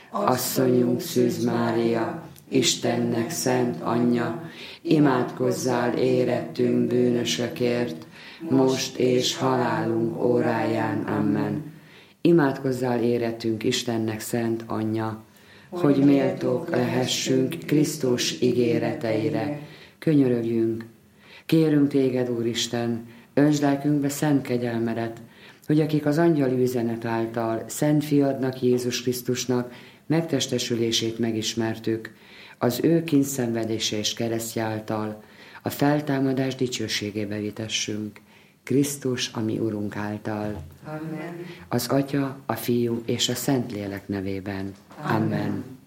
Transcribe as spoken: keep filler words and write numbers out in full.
Asszonyunk Szűz Mária, Istennek szent anyja, imádkozzál érettünk bűnösökért, most és halálunk óráján. Amen. Imádkozzál érettünk Istennek szent anyja, hogy méltók lehessünk Krisztus ígéreteire. Könyörögjünk! Kérünk téged, Úristen, öntsd lelkünkbe szent kegyelmedet, hogy akik az angyali üzenet által szent fiadnak, Jézus Krisztusnak megtestesülését megismertük, az ő kíndszenvedése és keresztje által a feltámadás dicsőségébe vitessünk. Krisztus, a mi Urunk által. Amen. Az Atya, a Fiú és a Szentlélek nevében. Amen. Amen.